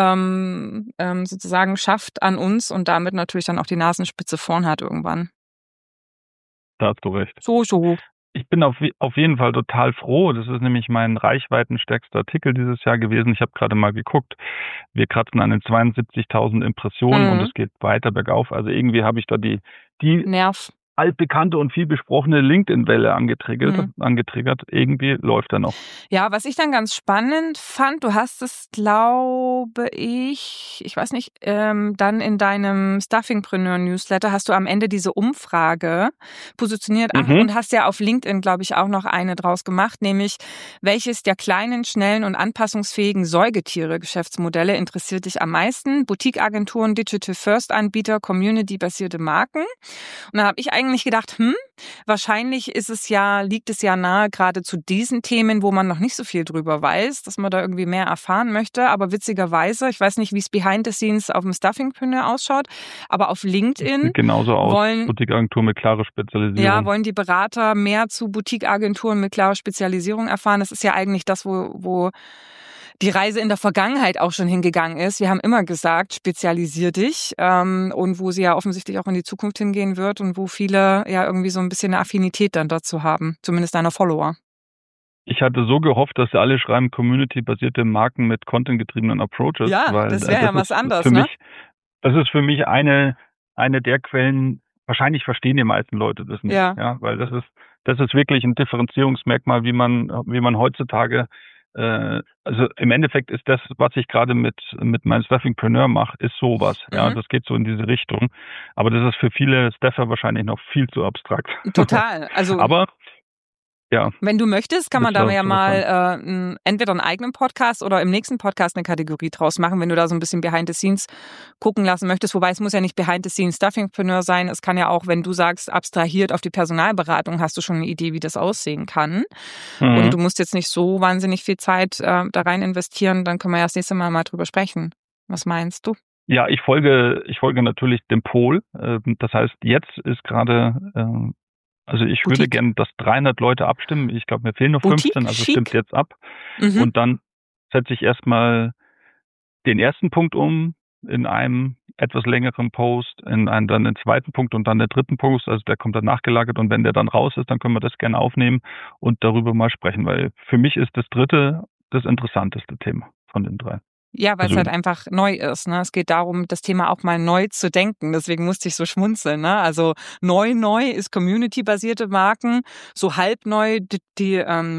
sozusagen schafft an uns und damit natürlich dann auch die Nasenspitze vorn hat irgendwann. Da hast du recht. So. Ich bin auf jeden Fall total froh. Das ist nämlich mein reichweitenstärkster Artikel dieses Jahr gewesen. Ich habe gerade mal geguckt. Wir kratzen an den 72.000 Impressionen und es geht weiter bergauf. Also irgendwie habe ich da die Nerv. altbekannte und viel besprochene LinkedIn-Welle angetriggert. Irgendwie läuft er noch. Ja, was ich dann ganz spannend fand, du hast es, glaube ich weiß nicht, dann in deinem Stuffingpreneur-Newsletter hast du am Ende diese Umfrage positioniert und hast ja auf LinkedIn, glaube ich, auch noch eine draus gemacht, nämlich welches der kleinen, schnellen und anpassungsfähigen Säugetiere-Geschäftsmodelle interessiert dich am meisten? Boutique-Agenturen, Digital-First-Anbieter, Community-basierte Marken? Und dann habe ich eigentlich gedacht, wahrscheinlich liegt es ja nahe, gerade zu diesen Themen, wo man noch nicht so viel drüber weiß, dass man da irgendwie mehr erfahren möchte. Aber witzigerweise, ich weiß nicht, wie es behind the scenes auf dem Stuffingpreneur ausschaut, aber auf LinkedIn sieht genauso aus. Boutique-Agentur mit klarer Spezialisierung. Ja, wollen die Berater mehr zu Boutique-Agenturen mit klarer Spezialisierung erfahren. Das ist ja eigentlich das, wo die Reise in der Vergangenheit auch schon hingegangen ist. Wir haben immer gesagt, spezialisier dich und wo sie ja offensichtlich auch in die Zukunft hingehen wird und wo viele ja irgendwie so ein bisschen eine Affinität dann dazu haben, zumindest deiner Follower. Ich hatte so gehofft, dass sie alle schreiben Community-basierte Marken mit Content-getriebenen Approaches. Ja, weil, das wäre ja was anderes, ne? Das ist für mich eine der Quellen, wahrscheinlich verstehen die meisten Leute das nicht. Ja, weil das ist wirklich ein Differenzierungsmerkmal, wie man heutzutage also im Endeffekt ist das, was ich gerade mit meinem Stuffingpreneur mache, ist sowas. Ja, das geht so in diese Richtung. Aber das ist für viele Staffer wahrscheinlich noch viel zu abstrakt. Total. Also aber ja. Wenn du möchtest, kann man da ja mal entweder einen eigenen Podcast oder im nächsten Podcast eine Kategorie draus machen, wenn du da so ein bisschen Behind the Scenes gucken lassen möchtest. Wobei es muss ja nicht Behind the Scenes Stuffingpreneur sein. Es kann ja auch, wenn du sagst, abstrahiert auf die Personalberatung, hast du schon eine Idee, wie das aussehen kann. Und du musst jetzt nicht so wahnsinnig viel Zeit da rein investieren. Dann können wir ja das nächste Mal drüber sprechen. Was meinst du? Ja, ich folge natürlich dem Poll. Das heißt, jetzt ist gerade also ich würde gerne, dass 300 Leute abstimmen. Ich glaube, mir fehlen noch 15, also stimmt jetzt ab. Und dann setze ich erstmal den ersten Punkt um in einem etwas längeren Post, dann den zweiten Punkt und dann den dritten Post. Also der kommt dann nachgelagert und wenn der dann raus ist, dann können wir das gerne aufnehmen und darüber mal sprechen, weil für mich ist das dritte das interessanteste Thema von den drei. Ja, weil es halt einfach neu ist. Ne? Es geht darum, das Thema auch mal neu zu denken. Deswegen musste ich so schmunzeln. Ne? Also neu ist Community-basierte Marken, so halb neu die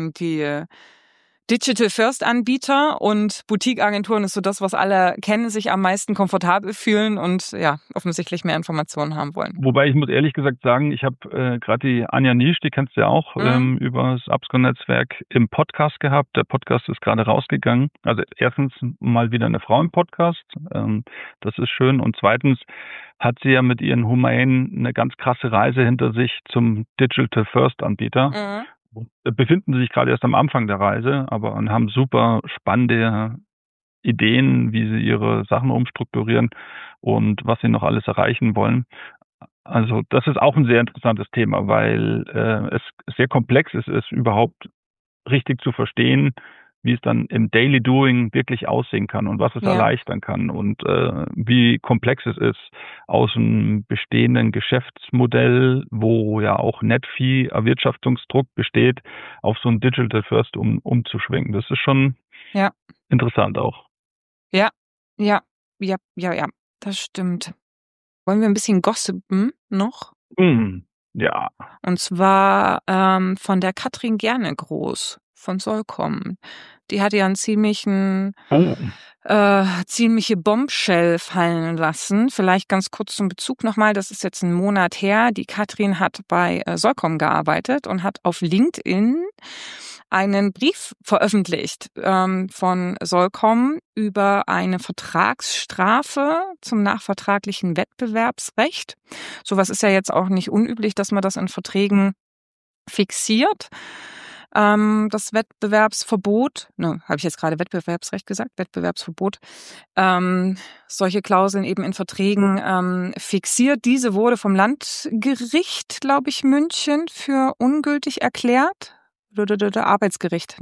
Digital-First-Anbieter und Boutique-Agenturen ist so das, was alle kennen, sich am meisten komfortabel fühlen und ja, offensichtlich mehr Informationen haben wollen. Wobei ich muss ehrlich gesagt sagen, ich habe gerade die Anja Niesch, die kennst du ja auch, über das Abscon-Netzwerk im Podcast gehabt. Der Podcast ist gerade rausgegangen. Also erstens mal wieder eine Frau im Podcast. Das ist schön. Und zweitens hat sie ja mit ihren Humain eine ganz krasse Reise hinter sich zum Digital-First-Anbieter. Befinden sich gerade erst am Anfang der Reise, aber haben super spannende Ideen, wie sie ihre Sachen umstrukturieren und was sie noch alles erreichen wollen. Also das ist auch ein sehr interessantes Thema, weil es sehr komplex ist, es überhaupt richtig zu verstehen, wie es dann im Daily Doing wirklich aussehen kann und was es erleichtern kann und wie komplex es ist, aus einem bestehenden Geschäftsmodell, wo ja auch Net-Fee Erwirtschaftungsdruck besteht, auf so ein Digital First umzuschwenken. Das ist schon interessant auch. Ja, das stimmt. Wollen wir ein bisschen gossipen noch? Ja. Und zwar von der Katrin Gernegroß von Solcom. Die hat ja einen ziemliche Bombshell fallen lassen. Vielleicht ganz kurz zum Bezug nochmal, das ist jetzt 1 Monat her. Die Katrin hat bei Solcom gearbeitet und hat auf LinkedIn einen Brief veröffentlicht von Solcom über eine Vertragsstrafe zum nachvertraglichen Wettbewerbsrecht. Sowas ist ja jetzt auch nicht unüblich, dass man das in Verträgen fixiert. Das Wettbewerbsverbot, habe ich jetzt gerade Wettbewerbsrecht gesagt? Wettbewerbsverbot. Solche Klauseln eben in Verträgen fixiert. Diese wurde vom Landgericht, glaube ich, München für ungültig erklärt. Arbeitsgericht,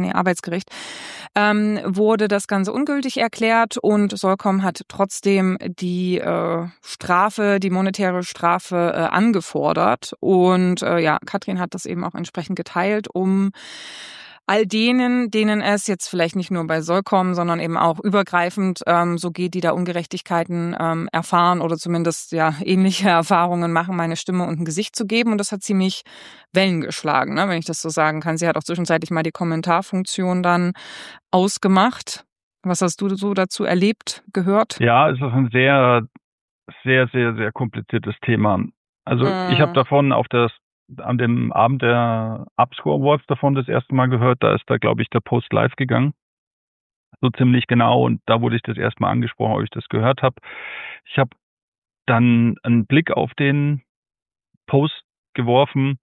wurde das Ganze ungültig erklärt und Solcom hat trotzdem die monetäre Strafe angefordert. Und Katrin hat das eben auch entsprechend geteilt, um all denen es jetzt vielleicht nicht nur bei Solcom, sondern eben auch übergreifend so geht, die da Ungerechtigkeiten erfahren oder zumindest ähnliche Erfahrungen machen, meine Stimme und ein Gesicht zu geben. Und das hat ziemlich Wellen geschlagen, ne, wenn ich das so sagen kann. Sie hat auch zwischenzeitlich mal die Kommentarfunktion dann ausgemacht. Was hast du so dazu erlebt, gehört? Ja, es ist ein sehr, sehr, sehr, sehr kompliziertes Thema. Also ich habe davon an dem Abend der Upscore Awards davon das erste Mal gehört. Da ist glaube ich, der Post live gegangen. So ziemlich genau. Und da wurde ich das erste Mal angesprochen, ob ich das gehört habe. Ich habe dann einen Blick auf den Post geworfen.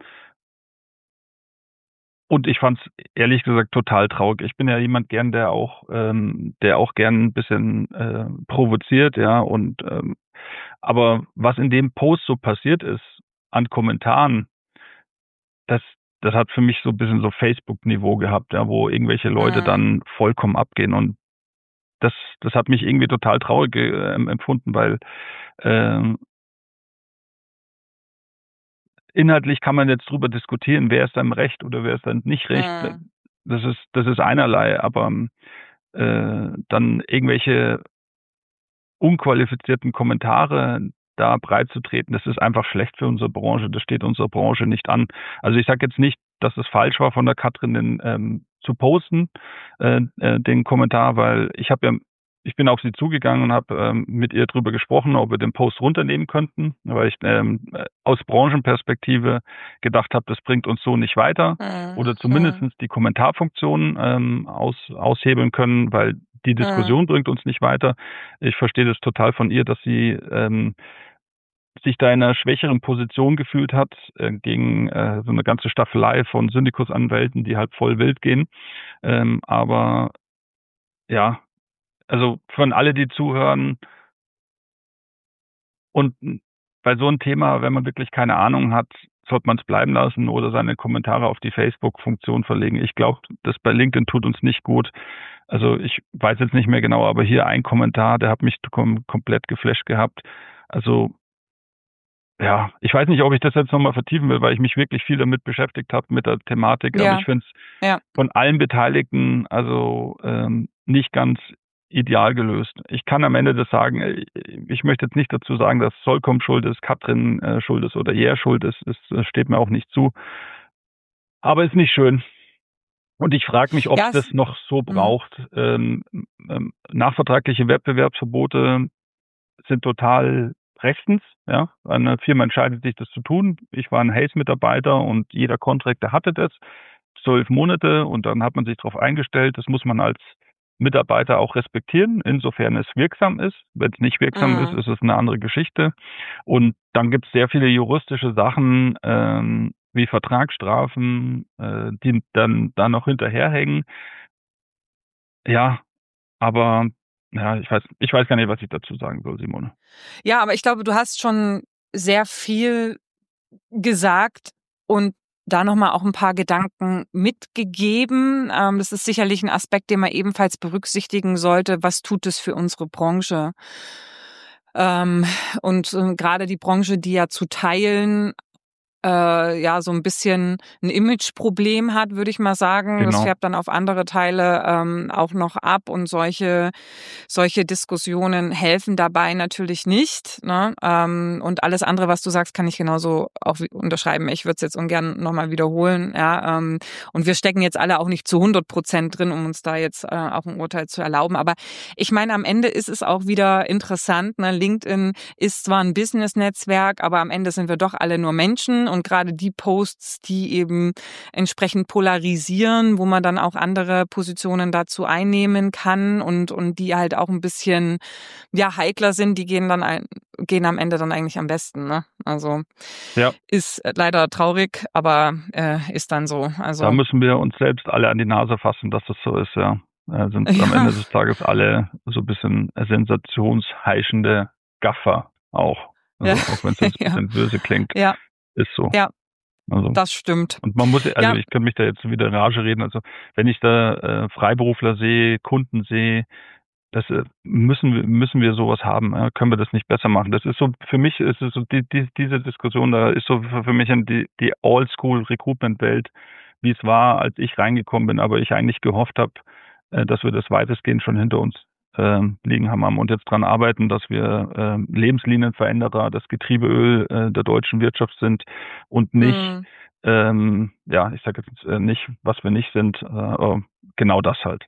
Und ich fand es ehrlich gesagt total traurig. Ich bin ja jemand gern, der auch gern ein bisschen provoziert, ja. Und aber was in dem Post so passiert ist an Kommentaren, das hat für mich so ein bisschen so Facebook-Niveau gehabt, ja, wo irgendwelche Leute dann vollkommen abgehen. Und das hat mich irgendwie total traurig empfunden, weil inhaltlich kann man jetzt drüber diskutieren, wer ist dann recht oder wer ist dann nicht recht. Das ist einerlei, aber dann irgendwelche unqualifizierten Kommentare da breitzutreten, das ist einfach schlecht für unsere Branche. Das steht unserer Branche nicht an. Also ich sage jetzt nicht, dass es falsch war, von der Katrin zu posten, den Kommentar, weil ich bin auf sie zugegangen und habe mit ihr drüber gesprochen, ob wir den Post runternehmen könnten, weil ich aus Branchenperspektive gedacht habe, das bringt uns so nicht weiter oder zumindest die Kommentarfunktion aushebeln können, weil die Diskussion bringt uns nicht weiter. Ich verstehe das total von ihr, dass sie sich da in einer schwächeren Position gefühlt hat gegen so eine ganze Staffelei von Syndikusanwälten, die halt voll wild gehen. Aber ja, also von alle, die zuhören und bei so einem Thema, wenn man wirklich keine Ahnung hat, sollte man es bleiben lassen oder seine Kommentare auf die Facebook-Funktion verlegen. Ich glaube, das bei LinkedIn tut uns nicht gut. Also ich weiß jetzt nicht mehr genau, aber hier ein Kommentar, der hat mich komplett geflasht gehabt. Also ja, ich weiß nicht, ob ich das jetzt nochmal vertiefen will, weil ich mich wirklich viel damit beschäftigt habe, mit der Thematik. Ja. Aber ich finde es von allen Beteiligten also nicht ganz ideal gelöst. Ich kann am Ende das sagen, ich möchte jetzt nicht dazu sagen, dass Solcom schuld ist, Katrin schuld ist oder Jär schuld ist. Das steht mir auch nicht zu. Aber ist nicht schön. Und ich frage mich, ob es das noch so braucht. Nachvertragliche Wettbewerbsverbote sind total rechtens. Ja, eine Firma entscheidet sich, das zu tun. Ich war ein Hays-Mitarbeiter und jeder Contractor hatte das 12 Monate und dann hat man sich darauf eingestellt. Das muss man als Mitarbeiter auch respektieren, insofern es wirksam ist. Wenn es nicht wirksam ist, ist es eine andere Geschichte. Und dann gibt es sehr viele juristische Sachen wie Vertragsstrafen, die dann da noch hinterherhängen. Ja, aber ja, ich weiß gar nicht, was ich dazu sagen soll, Simone. Ja, aber ich glaube, du hast schon sehr viel gesagt und da nochmal auch ein paar Gedanken mitgegeben. Das ist sicherlich ein Aspekt, den man ebenfalls berücksichtigen sollte. Was tut es für unsere Branche? Und gerade die Branche, die ja zu Teilen ja so ein bisschen ein Imageproblem hat, würde ich mal sagen. Genau. Das färbt dann auf andere Teile auch noch ab und solche Diskussionen helfen dabei natürlich nicht. Ne? Und alles andere, was du sagst, kann ich genauso auch unterschreiben. Ich würde es jetzt ungern nochmal wiederholen. Ja? Und wir stecken jetzt alle auch nicht zu 100% drin, um uns da jetzt auch ein Urteil zu erlauben. Aber ich meine, am Ende ist es auch wieder interessant. Ne? LinkedIn ist zwar ein Business-Netzwerk, aber am Ende sind wir doch alle nur Menschen. Und gerade die Posts, die eben entsprechend polarisieren, wo man dann auch andere Positionen dazu einnehmen kann und die halt auch ein bisschen ja heikler sind, die gehen am Ende dann eigentlich am besten. Ne? Also ist leider traurig, aber ist dann so. Also da müssen wir uns selbst alle an die Nase fassen, dass das so ist, ja. Sind am Ende des Tages alle so ein bisschen sensationsheischende Gaffer auch. Also auch wenn es jetzt ein bisschen böse klingt, ist so. Ja, also, das stimmt. Und man muss, also ich könnte mich da jetzt wieder in Rage reden, also wenn ich da Freiberufler sehe, Kunden sehe, das müssen wir sowas haben, können wir das nicht besser machen. Das ist so, für mich ist es so, diese Diskussion da ist so für mich die Oldschool-Recruitment-Welt, wie es war, als ich reingekommen bin, aber ich eigentlich gehofft habe, dass wir das weitestgehend schon hinter uns liegen haben und jetzt dran arbeiten, dass wir Lebenslinienveränderer, das Getriebeöl der deutschen Wirtschaft sind und nicht, ich sage jetzt nicht, was wir nicht sind, genau das halt.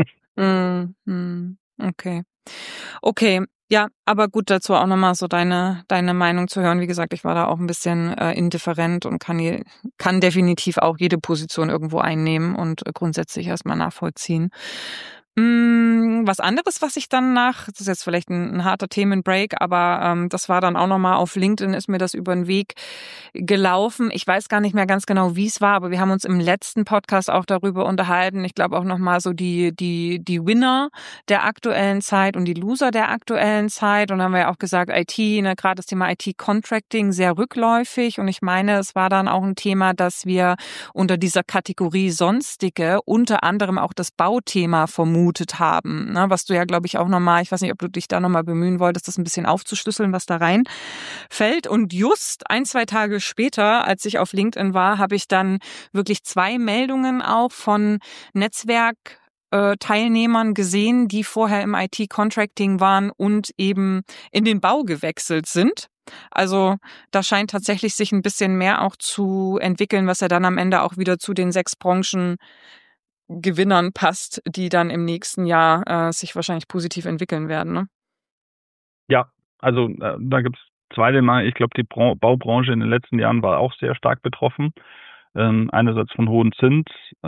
Okay. Ja, aber gut, dazu auch nochmal so deine Meinung zu hören. Wie gesagt, ich war da auch ein bisschen indifferent und kann definitiv auch jede Position irgendwo einnehmen und grundsätzlich erstmal nachvollziehen. Was anderes, was ich dann das ist jetzt vielleicht ein harter Themenbreak, aber das war dann auch nochmal auf LinkedIn, ist mir das über den Weg gelaufen. Ich weiß gar nicht mehr ganz genau, wie es war, aber wir haben uns im letzten Podcast auch darüber unterhalten. Ich glaube auch nochmal so die Winner der aktuellen Zeit und die Loser der aktuellen Zeit. Und dann haben wir ja auch gesagt, IT, ne, gerade das Thema IT-Contracting sehr rückläufig. Und ich meine, es war dann auch ein Thema, dass wir unter dieser Kategorie Sonstige unter anderem auch das Bauthema vermutet haben, ne, was du ja, glaube ich, auch nochmal, ich weiß nicht, ob du dich da nochmal bemühen wolltest, das ein bisschen aufzuschlüsseln, was da reinfällt. Und just 1-2 Tage später, als ich auf LinkedIn war, habe ich dann wirklich 2 Meldungen auch von Netzwerkteilnehmern gesehen, die vorher im IT-Contracting waren und eben in den Bau gewechselt sind. Also da scheint tatsächlich sich ein bisschen mehr auch zu entwickeln, was ja dann am Ende auch wieder zu den 6 Branchengewinnern passt, die dann im nächsten Jahr sich wahrscheinlich positiv entwickeln werden. Ne? Ja, also da gibt es 2 Dinge. Ich glaube, die Baubranche in den letzten Jahren war auch sehr stark betroffen. Einerseits von hohen Zins,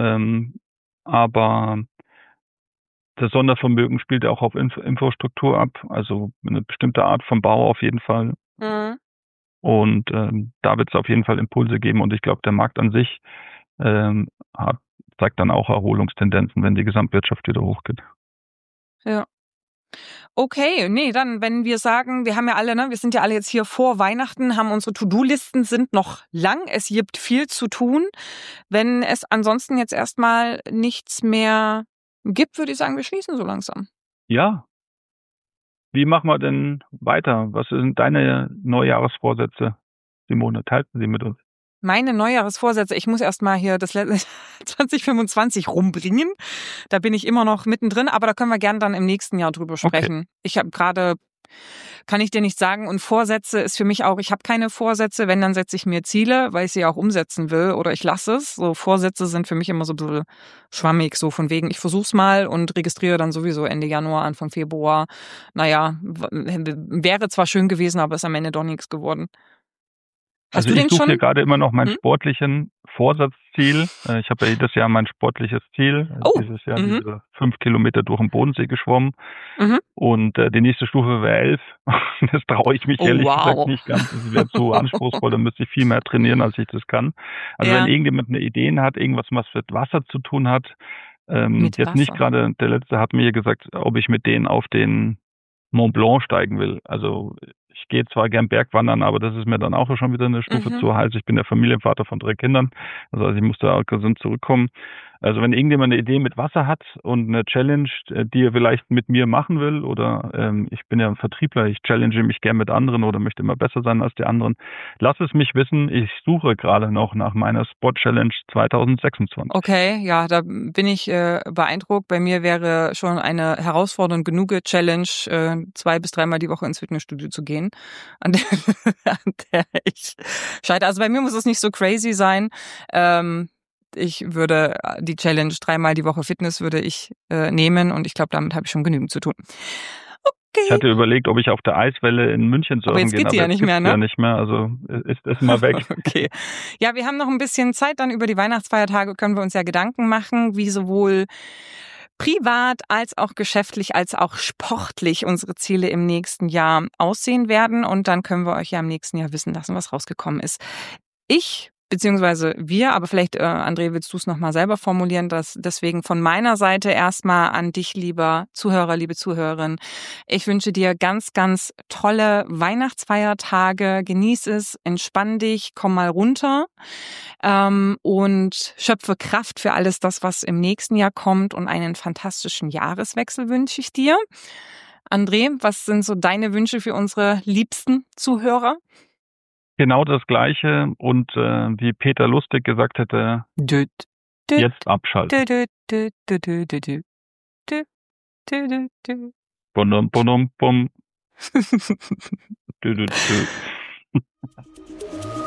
aber das Sondervermögen spielt ja auch auf Infrastruktur ab, also eine bestimmte Art von Bau auf jeden Fall. Mhm. Und da wird es auf jeden Fall Impulse geben und ich glaube, der Markt an sich zeigt dann auch Erholungstendenzen, wenn die Gesamtwirtschaft wieder hochgeht. Ja. Okay, nee, dann, wenn wir sagen, wir haben ja alle, ne, wir sind ja alle jetzt hier vor Weihnachten, haben unsere To-Do-Listen sind noch lang, es gibt viel zu tun. Wenn es ansonsten jetzt erstmal nichts mehr gibt, würde ich sagen, wir schließen so langsam. Ja. Wie machen wir denn weiter? Was sind deine Neujahresvorsätze, Simone? Teilten Sie mit uns. Meine Neujahresvorsätze, ich muss erstmal hier das 2025 rumbringen. Da bin ich immer noch mittendrin, aber da können wir gern dann im nächsten Jahr drüber sprechen. Okay. Ich habe gerade, kann ich dir nicht sagen, und Vorsätze ist für mich auch, ich habe keine Vorsätze, wenn, dann setze ich mir Ziele, weil ich sie auch umsetzen will oder ich lasse es. So Vorsätze sind für mich immer so ein bisschen schwammig, so von wegen, ich versuch's mal und registriere dann sowieso Ende Januar, Anfang Februar. Naja, wäre zwar schön gewesen, aber ist am Ende doch nichts geworden. Hast also ich suche hier gerade immer noch mein sportlichen Vorsatzziel. Ich habe ja jedes Jahr mein sportliches Ziel. Dieses Jahr diese 5 Kilometer durch den Bodensee geschwommen. Und die nächste Stufe wäre 11. Das traue ich mich ehrlich gesagt nicht ganz. Das wäre zu anspruchsvoll. Da müsste ich viel mehr trainieren, als ich das kann. Also wenn irgendjemand eine Idee hat, irgendwas, was mit Wasser zu tun hat, jetzt Wasser. Nicht gerade, der Letzte hat mir gesagt, ob ich mit denen auf den Mont Blanc steigen will. Also ich gehe zwar gern Bergwandern, aber das ist mir dann auch schon wieder eine Stufe zu heiß. Ich bin der Familienvater von 3 Kindern, also ich musste auch gesund zurückkommen. Also wenn irgendjemand eine Idee mit Wasser hat und eine Challenge, die er vielleicht mit mir machen will, oder ich bin ja ein Vertriebler, ich challenge mich gern mit anderen oder möchte immer besser sein als die anderen, lass es mich wissen. Ich suche gerade noch nach meiner Sport Challenge 2026. Okay, ja, da bin ich beeindruckt. Bei mir wäre schon eine herausfordernd genug Challenge, 2 bis 3 Mal die Woche ins Fitnessstudio zu gehen, an der ich scheitere. Also bei mir muss es nicht so crazy sein. Ich würde die Challenge 3 Mal die Woche Fitness würde ich nehmen und ich glaube, damit habe ich schon genügend zu tun. Okay. Ich hatte überlegt, ob ich auf der Eiswelle in München surfen aber jetzt geht die ja nicht mehr, ne? Ja nicht mehr, also ist mal weg. Okay. Ja, wir haben noch ein bisschen Zeit, dann über die Weihnachtsfeiertage können wir uns ja Gedanken machen, wie sowohl privat als auch geschäftlich als auch sportlich unsere Ziele im nächsten Jahr aussehen werden. Und dann können wir euch ja im nächsten Jahr wissen lassen, was rausgekommen ist. Beziehungsweise wir, aber vielleicht, André, willst du es nochmal selber formulieren, dass deswegen von meiner Seite erstmal an dich, lieber Zuhörer, liebe Zuhörerin. Ich wünsche dir ganz, ganz tolle Weihnachtsfeiertage. Genieß es, entspann dich, komm mal runter und schöpfe Kraft für alles das, was im nächsten Jahr kommt, und einen fantastischen Jahreswechsel wünsche ich dir. André, was sind so deine Wünsche für unsere liebsten Zuhörer? Genau das Gleiche und wie Peter Lustig gesagt hätte, jetzt abschalten. Bum, bum, bum.